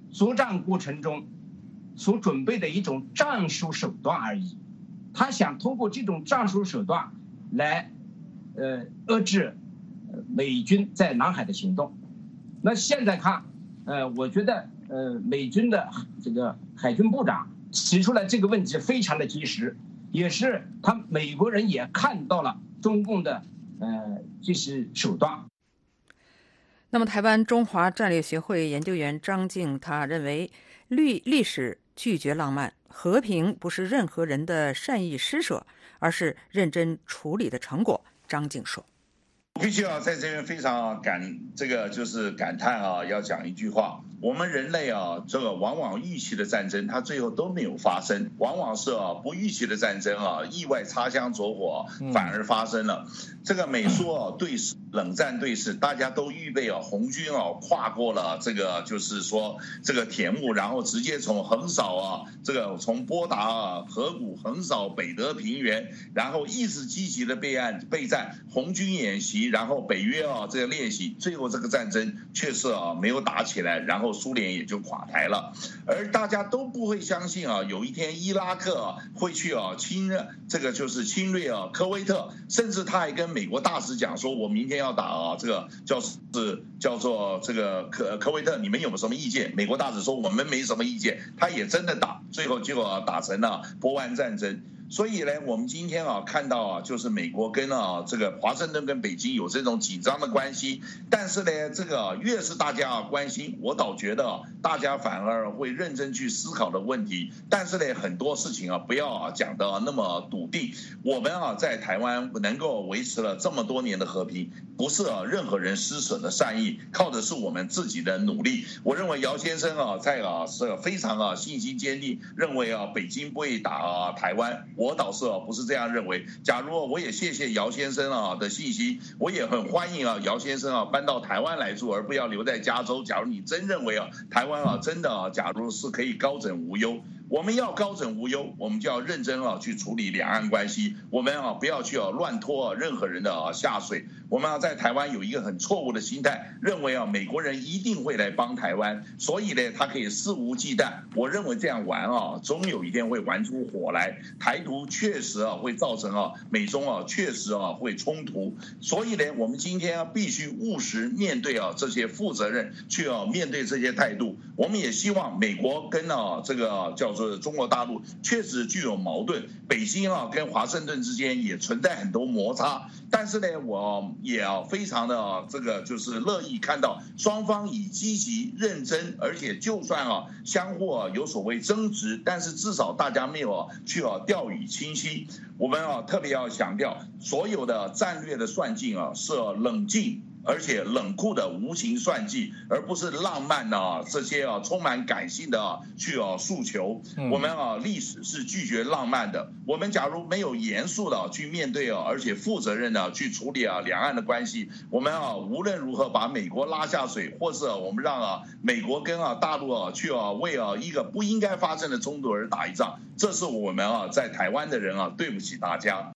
作战过程中所准备的一种战术手段而已。他想通过这种战术手段来呃遏制美军在南海的行动。那现在看，呃，我觉得呃美军的这个海军部长提出来这个问题非常的及时，也是他美国人也看到了中共的呃这些手段。 那么，台湾中华战略学会研究员张静他认为，历历史拒绝浪漫，和平不是任何人的善意施舍，而是认真处理的成果。张静说。 我必须要在这边非常感这个就是感叹啊，要讲一句话：我们人类啊，这个往往预期的战争，它最后都没有发生，往往是啊不预期的战争啊，意外擦枪走火反而发生了。嗯、这个美苏啊对峙，冷战对峙，大家都预备啊红军啊跨过了这个就是说这个铁幕，然后直接从横扫啊这个从波达啊河谷横扫北德平原，然后一直积极的备案备战，红军演习。然后北约啊这个练习，最后这个战争确实啊没有打起来，然后苏联也就垮台了。而大家都不会相信啊，有一天伊拉克啊会去啊侵这个就是侵略啊科威特，甚至他还跟美国大使讲说，我明天要打啊这个叫是叫做这个科科威特，你们有什么意见？美国大使说我们没什么意见，他也真的打，最后结果、啊、打成了波湾战争。所以呢，我们今天啊看到啊，就是美国跟啊这个华盛顿跟北京有这种紧张的关系，但是呢，这个越是大家啊关心，我倒觉得大家反而会认真去思考的问题。但是呢，很多事情啊不要啊讲的那么笃定。我们啊在台湾能够维持了这么多年的和平，不是啊任何人施舍的善意，靠的是我们自己的努力。我认为姚先生啊在啊是非常啊信心坚定，认为啊北京不会打啊台湾。我倒是不是这样认为。假如我也谢谢姚先生啊的信息，我也很欢迎啊姚先生啊搬到台湾来住，而不要留在加州。假如你真认为啊台湾啊真的啊，假如是可以高枕无忧。我们要高枕无忧，我们就要认真啊去处理两岸关系。我们啊不要去啊乱拖任何人的啊下水。我们要在台湾有一个很错误的心态，认为啊美国人一定会来帮台湾，所以呢他可以肆无忌惮。我认为这样玩啊，终有一天会玩出火来。台独确实啊会造成啊美中啊确实啊会冲突。所以呢，我们今天啊必须务实面对啊这些负责任，去啊面对这些态度。我们也希望美国跟啊这个叫做中国大陆确实具有矛盾，北京啊跟华盛顿之间也存在很多摩擦，但是呢，我也啊非常的这个就是乐意看到双方以积极认真，而且就算啊相互啊有所谓争执，但是至少大家没有啊去啊掉以轻心。我们啊特别要强调，所有的战略的算计啊是冷静而且冷酷的无情算计，而不是浪漫啊这些啊充满感性的、啊、去啊诉求。我们啊历史是拒绝浪漫的。我们假如没有严肃的、啊、去面对啊，而且负责任的、啊、去处理啊两岸的关系，我们啊无论如何把美国拉下水，或是、啊、我们让啊美国跟啊大陆啊去啊为啊一个不应该发生的冲突而打一仗，这是我们啊在台湾的人啊对不起大家。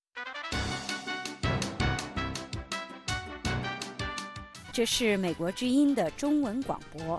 这是美国之音的中文广播。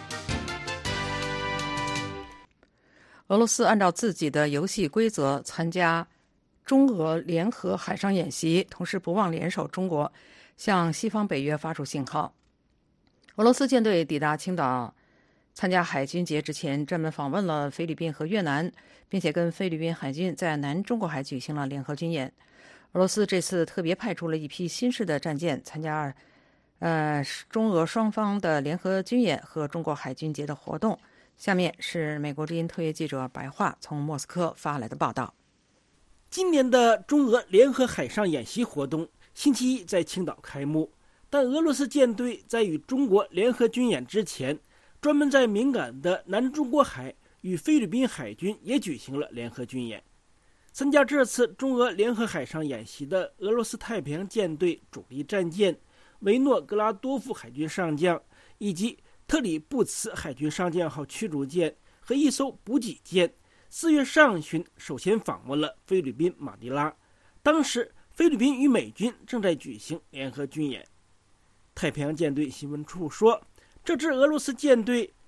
俄罗斯按照自己的游戏规则参加中俄联合海上演习，同时不忘联手中国，向西方北约发出信号。俄罗斯舰队抵达青岛参加海军节之前，专门访问了菲律宾和越南，并且跟菲律宾海军在南中国海举行了联合军演。俄罗斯这次特别派出了一批新式的战舰参加呃，中俄双方的联合军演和中国海军节的活动。下面是美国之音特约记者白桦从莫斯科发来的报道。 今年的中俄联合海上演习活动星期一在青岛开幕，但俄罗斯舰队在与中国联合军演之前，专门在敏感的南中国海与菲律宾海军也举行了联合军演。参加这次中俄联合海上演习的俄罗斯太平洋舰队主力战舰维诺格拉多夫海军上将以及特里布茨海军上将号驱逐舰和一艘补给舰，四月上旬首先访问了菲律宾马尼拉。当时菲律宾与美军正在举行联合军演。太平洋舰队新闻处说，这支俄罗斯舰队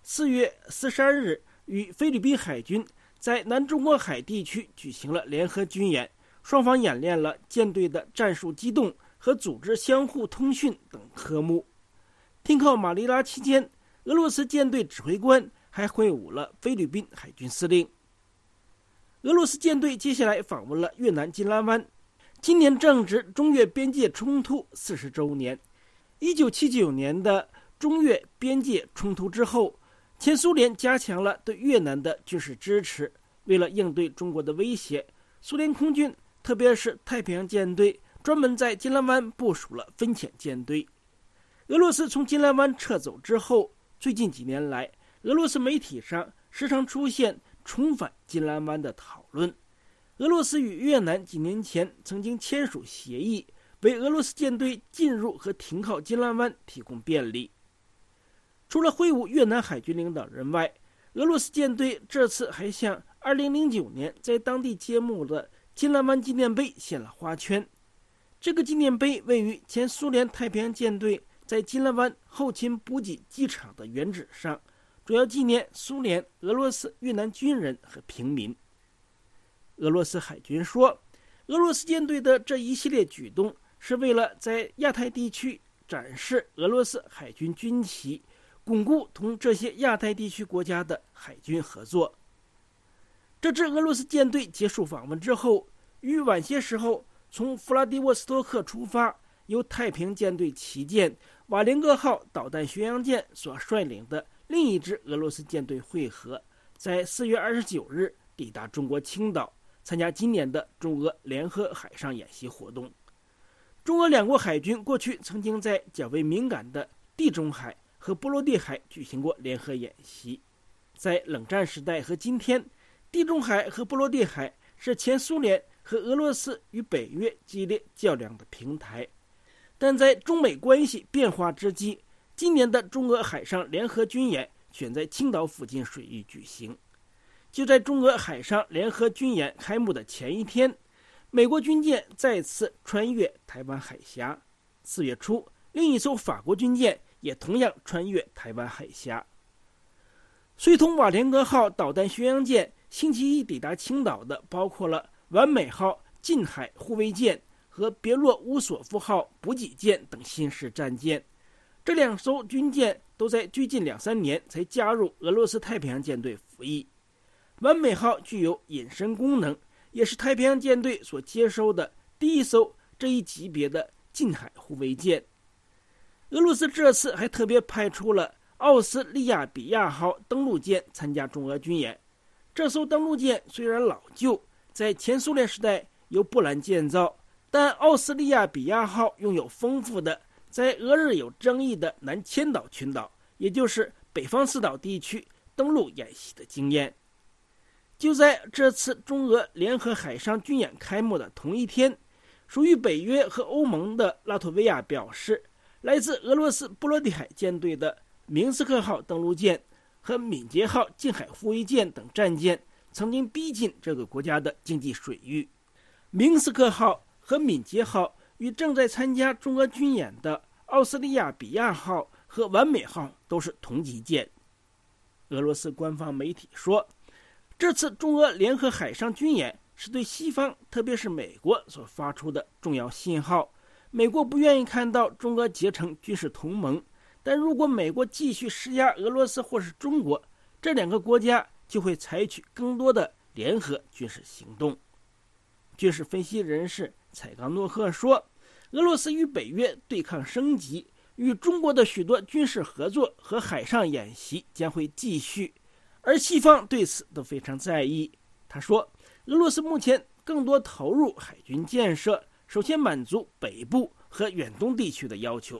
四月十三日与菲律宾海军在南中国海地区举行了联合军演，双方演练了舰队的战术机动和组织相互通讯等科目。停靠马尼拉期间，俄罗斯舰队指挥官还会晤了菲律宾海军司令。俄罗斯舰队接下来访问了越南金兰湾，今年正值中越边界冲突四十周年。一九七九年的中越边界冲突之后，前苏联加强了对越南的军事支持。为了应对中国的威胁，苏联空军，特别是太平洋舰队，专门在金兰湾部署了分遣舰队。俄罗斯从金兰湾撤走之后，最近几年来，俄罗斯媒体上时常出现重返金兰湾的讨论。俄罗斯与越南几年前曾经签署协议，为俄罗斯舰队进入和停靠金兰湾提供便利。除了会晤越南海军领导人外，俄罗斯舰队这次还向二零零九年在当地揭幕的金兰湾纪念碑献了花圈。这个纪念碑位于前苏联太平洋舰队在金兰湾后勤补给机场的原址上，主要纪念苏联、俄罗斯、越南军人和平民。俄罗斯海军说，俄罗斯舰队的这一系列举动是为了在亚太地区展示俄罗斯海军军旗，巩固同这些亚太地区国家的海军合作。这支俄罗斯舰队结束访问之后，于晚些时候从弗拉迪沃斯托克出发，由太平舰队旗舰瓦连戈号导弹巡洋舰所率领的另一支俄罗斯舰队会合，在四月二十九日抵达中国青岛，参加今年的中俄联合海上演习活动。中俄两国海军过去曾经在较为敏感的地中海和波罗的海举行过联合演习。在冷战时代和今天，地中海和波罗的海是前苏联和俄罗斯与北约激烈较量的平台。但在中美关系变化之际，今年的中俄海上联合军演选在青岛附近水域举行。就在中俄海上联合军演开幕的前一天，美国军舰再次穿越台湾海峡。四月初，另一艘法国军舰也同样穿越台湾海峡。随同瓦连戈号导弹巡洋舰星期一抵达青岛的，包括了完美号近海护卫舰和别洛乌索夫号补给舰等新式战舰。这两艘军舰都在最近两三年才加入俄罗斯太平洋舰队服役。完美号具有隐身功能，也是太平洋舰队所接收的第一艘这一级别的近海护卫舰。俄罗斯这次还特别派出了奥斯利亚比亚号登陆舰参加中俄军演。这艘登陆舰虽然老旧，在前苏联时代由波兰建造，但奥斯利亚比亚号拥有丰富的在俄日有争议的南千岛群岛，也就是北方四岛地区登陆演习的经验。就在这次中俄联合海上军演开幕的同一天，属于北约和欧盟的拉脱维亚表示，来自俄罗斯波罗的海舰队的明斯克号登陆舰和敏捷号近海护卫舰等战舰曾经逼近这个国家的经济水域。明斯克号和敏捷号与正在参加中俄军演的奥斯利亚比亚号和完美号都是同级舰。俄罗斯官方媒体说，这次中俄联合海上军演是对西方，特别是美国所发出的重要信号。美国不愿意看到中俄结成军事同盟，但如果美国继续施压俄罗斯或是中国，这两个国家就会采取更多的联合军事行动。军事分析人士采冈诺克说，俄罗斯与北约对抗升级，与中国的许多军事合作和海上演习将会继续，而西方对此都非常在意。他说，俄罗斯目前更多投入海军建设，首先满足北部和远东地区的要求。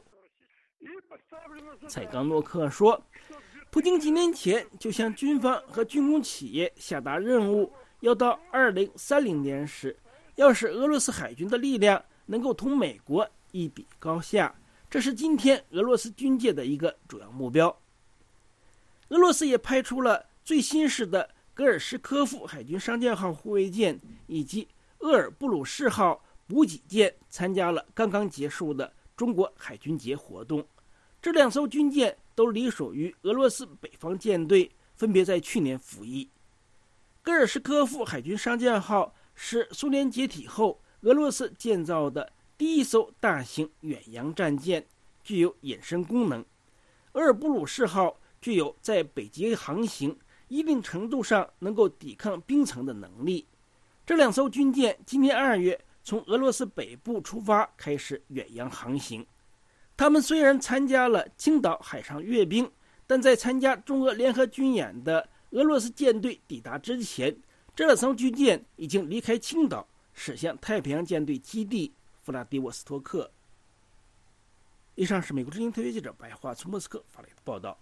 采冈诺克说，普京几年前就向军方和军工企业下达任务，要到二零三零年时，要使俄罗斯海军的力量能够同美国一比高下，这是今天俄罗斯军界的一个主要目标。俄罗斯也派出了最新式的格尔什科夫海军商舰号护卫舰以及厄尔布鲁士号补给舰参加了刚刚结束的中国海军节活动。这两艘军舰都隶属于俄罗斯北方舰队，分别在去年服役。戈尔什科夫海军商舰号是苏联解体后俄罗斯建造的第一艘大型远洋战舰，具有隐身功能。俄尔布鲁士号具有在北极航行一定程度上能够抵抗冰层的能力。这两艘军舰今年二月从俄罗斯北部出发，开始远洋航行。他们虽然参加了青岛海上阅兵，但在参加中俄联合军演的俄罗斯舰队抵达之前，这两艘军舰已经离开青岛，驶向太平洋舰队基地弗拉迪沃斯托克。以上是美国之音特约记者白桦从莫斯科发来的报道。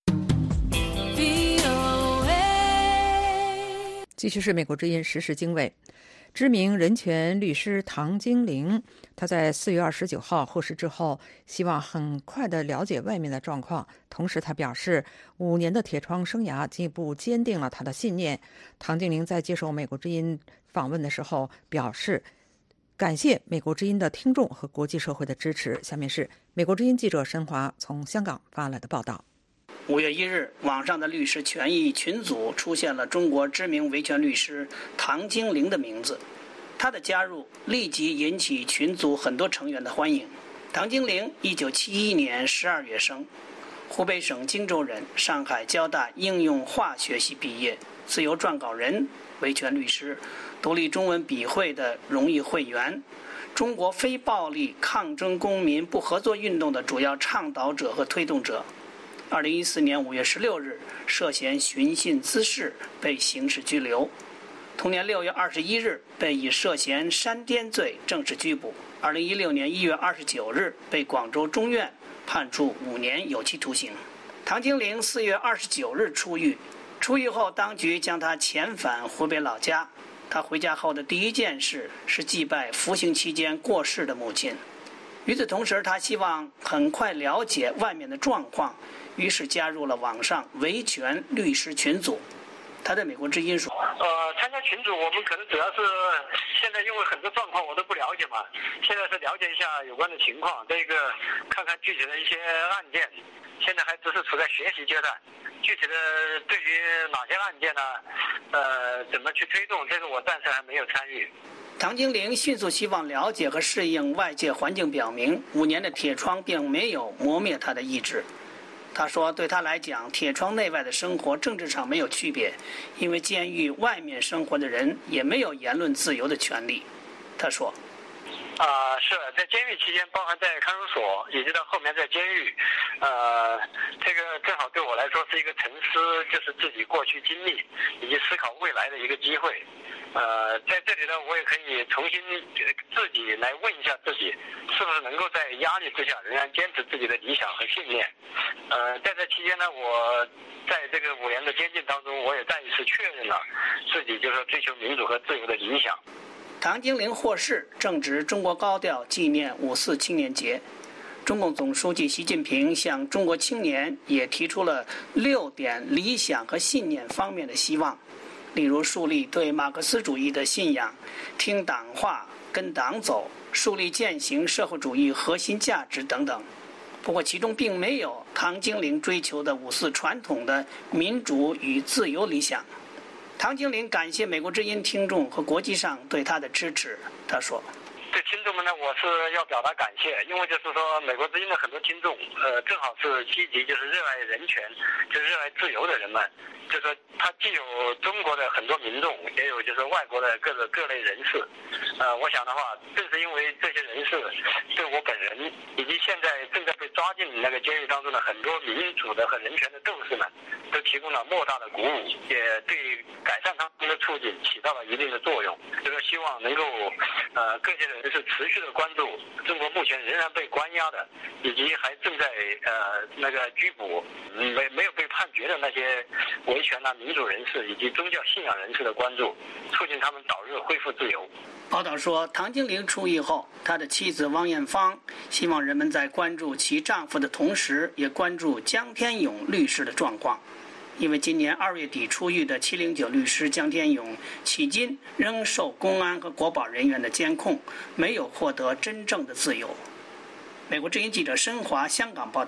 继续是美国之音时事经纬。知名人权律师唐晶玲，他在四月二十九号获释之后，希望很快地了解外面的状况。同时，他表示，五年的铁窗生涯进一步坚定了他的信念。唐晶玲在接受美国之音访问的时候表示，感谢美国之音的听众和国际社会的支持。下面是美国之音记者申华从香港发来的报道。 五月一日，网上的律师权益群组出现了中国知名维权律师唐晶玲的名字，她的加入立即引起群组很多成员的欢迎。唐晶玲一九七一年十二月生，湖北省荆州人，上海交大应用化学系毕业，自由撰稿人、维权律师，独立中文笔会的荣誉会员，中国非暴力抗争公民不合作运动的主要倡导者和推动者。二零一四年五月十六日，涉嫌寻衅滋事被刑事拘留。同年六月二十一日，被以涉嫌煽颠罪正式拘捕。二零一六年一月二十九日，被广州中院判处五年有期徒刑。唐晶玲四月二十九日出狱，出狱后，当局将他遣返湖北老家。他回家后的第一件事是祭拜服刑期间过世的母亲。与此同时，他希望很快了解外面的状况，于是加入了网上维权律师群组。他对美国之音说：“ 呃，参加群组，我们可能主要是现在因为很多状况我都不了解嘛，现在是了解一下有关的情况，这个看看具体的一些案件，现在还只是处在学习阶段。具体的对于哪些案件呢？呃，怎么去推动，这个我暂时还没有参与。” 唐晶玲迅速希望了解和适应外界环境，表明五年的铁窗并没有磨灭他的意志。他说，对他来讲，铁窗内外的生活政治上没有区别，因为监狱外面生活的人也没有言论自由的权利。他说， 啊、呃，是在监狱期间，包含在看守所，以及到后面在监狱，呃，这个正好对我来说是一个沉思，就是自己过去经历以及思考未来的一个机会。呃，在这里呢，我也可以重新自己来问一下自己，是不是能够在压力之下仍然坚持自己的理想和信念。呃，在这期间呢，我在这个五年的监禁当中，我也再一次确认了自己就是追求民主和自由的理想。 唐晶玲获释正值中国高调纪念五四青年节，中共总书记习近平向中国青年也提出了六点理想和信念方面的希望，例如树立对马克思主义的信仰，听党话，跟党走，树立践行社会主义核心价值等等。不过其中并没有唐晶玲追求的五四传统的民主与自由理想。唐晶玲感谢美国之音听众和国际上对她的支持。她说， 对听众们呢，我是要表达感谢，因为就是说美国之音的很多听众，呃，正好是积极就是热爱人权，就是热爱自由的人们。就是说，他既有中国的很多民众，也有就是外国的各个各类人士。呃，我想的话，正是因为这些人士对我本人以及现在正在被抓进那个监狱当中的很多民主的和人权的斗士们，都提供了莫大的鼓舞，也对改善他们的处境起到了一定的作用。就是希望能够呃各界人士持续的关注中国目前仍然被关押的，以及还正在呃那个拘捕没没有被判决的那些维权啊、民主人士以及宗教信仰人士的关注，促进他们早日恢复自由。 报道说，唐晶玲出狱后，她的妻子汪艳芳希望人们在关注其丈夫的同时，也关注江天勇律师的状况。因为今年二月底出狱的七零九律师江天勇，迄今仍受公安和国保人员的监控，没有获得真正的自由。美国之音记者申华香港报道。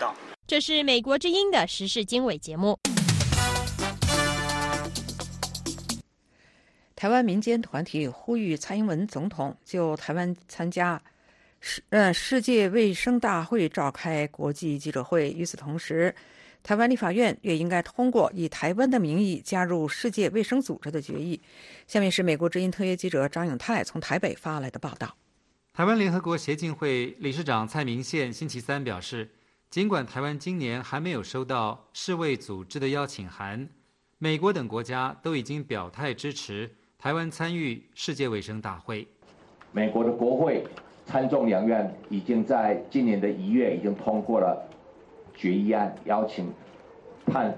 这是美国之音的时事经纬节目。 台湾民间团体呼吁蔡英文总统就台湾参加世呃世界卫生大会召开国际记者会。与此同时，台湾立法院也应该通过以台湾的名义加入世界卫生组织的决议。下面是美国之音特约记者张永泰从台北发来的报道。 台湾联合国协进会理事长蔡明宪星期三表示，尽管台湾今年还没有收到世卫组织的邀请函，美国等国家都已经表态支持台湾参与世界卫生大会。 美国的国会参众两院已经在今年的一月已经通过了决议案，邀请盼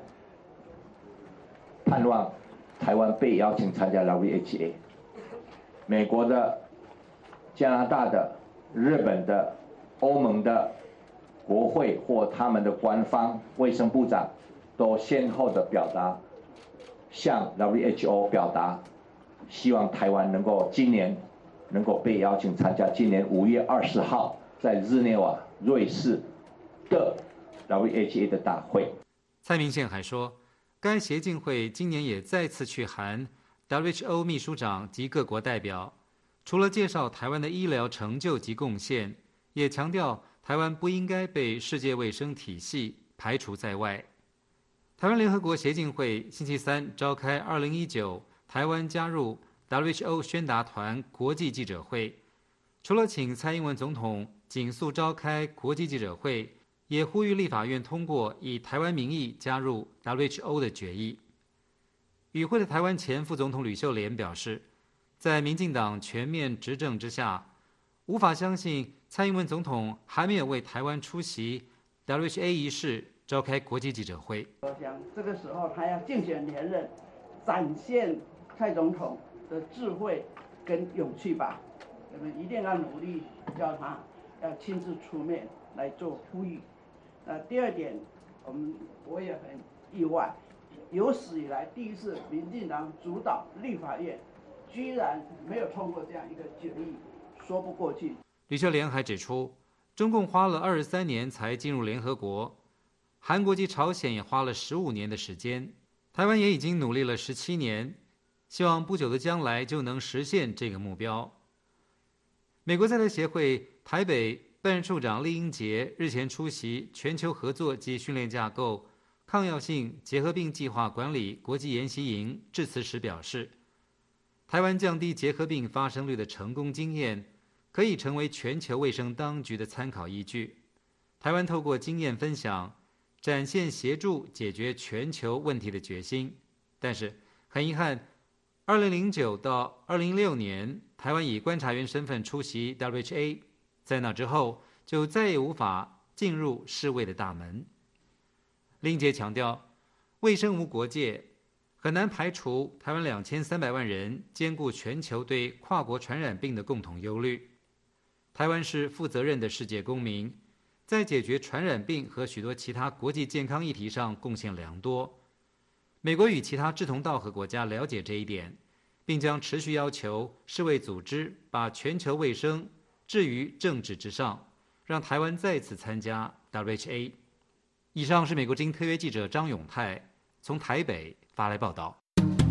盼望台湾被邀请参加 W H A。美国的、加拿大的、日本的、欧盟的国会或他们的官方卫生部长都先后的表达向 W H O 表达希望台湾能够今年能够被邀请参加今年五月二十号在日内瓦瑞士的 W H A 的大会。 蔡明宪还说，该协进会今年也再次去函 W H O 秘书长及各国代表，除了介绍台湾的医疗成就及贡献，也强调台湾不应该被世界卫生体系排除在外。台湾联合国协进会星期三召开二零一九台湾加入 W H O 宣达团国际记者会，除了请蔡英文总统紧速召开国际记者会，也呼吁立法院通过以台湾名义加入 W H O 的决议。与会的台湾前副总统吕秀莲表示，在民进党全面执政之下，无法相信蔡英文总统还没有为台湾出席 W H A 仪式召开国际记者会。 我想这个时候他要竞选连任，展现蔡总统的智慧跟勇气吧。我们一定要努力，叫他要亲自出面来做呼吁。那第二点，我们我也很意外，有史以来第一次民进党主导立法院居然没有通过这样一个决议，说不过去。 吕秀莲还指出，中共花了二十三年才进入联合国，韩国及朝鲜也花了十五年的时间，台湾也已经努力了十七年，希望不久的将来就能实现这个目标。美国在台协会台北办事处长厉英杰日前出席全球合作及训练架构抗药性结核病计划管理国际研习营致辞时表示，台湾降低结核病发生率的成功经验可以成为全球卫生当局的参考依据。台湾透过经验分享展现协助解决全球问题的决心，但是很遗憾，二零零九到二零一六年台湾以观察员身份出席 W H A， 在那之后就再也无法进入世卫的大门。林杰强调，卫生无国界，很难排除台湾两千三百万人兼顾全球对跨国传染病的共同忧虑。台湾是负责任的世界公民，在解决传染病和许多其他国际健康议题上贡献良多。美国与其他志同道合国家了解这一点，并将持续要求世卫组织把全球卫生置于政治之上，让台湾再次参加 W H A。 以上是美国之音特约记者张永泰从台北发来报道。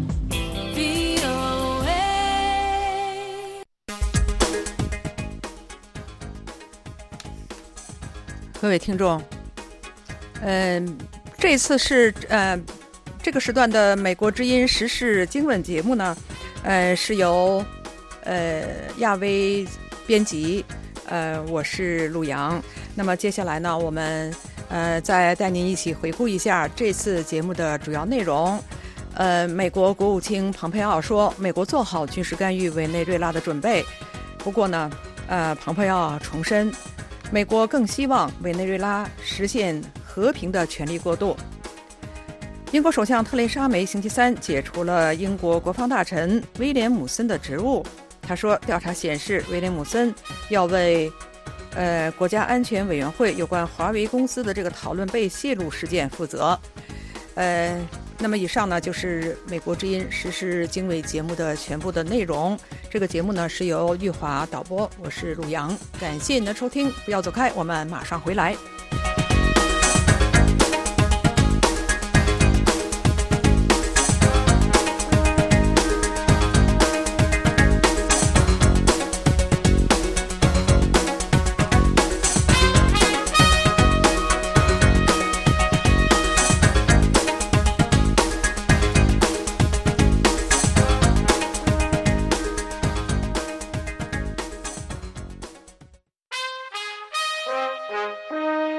各位听众，嗯、呃，这次是呃这个时段的美国之音时事经纬节目呢，呃是由呃亚威编辑，呃我是陆阳。那么接下来呢，我们呃再带您一起回顾一下这次节目的主要内容。呃，美国国务卿蓬佩奥说，美国做好军事干预委内瑞拉的准备。不过呢，呃，蓬佩奥重申，美国更希望委内瑞拉实现和平的权力过渡。英国首相特蕾莎梅星期三解除了英国国防大臣威廉姆森的职务。他说，调查显示威廉姆森要为呃国家安全委员会有关华为公司的这个讨论被泄露事件负责。呃，那么以上呢就是美国之音时事经纬节目的全部的内容。这个节目呢是由玉华导播，我是陆阳，感谢您的收听，不要走开，我们马上回来。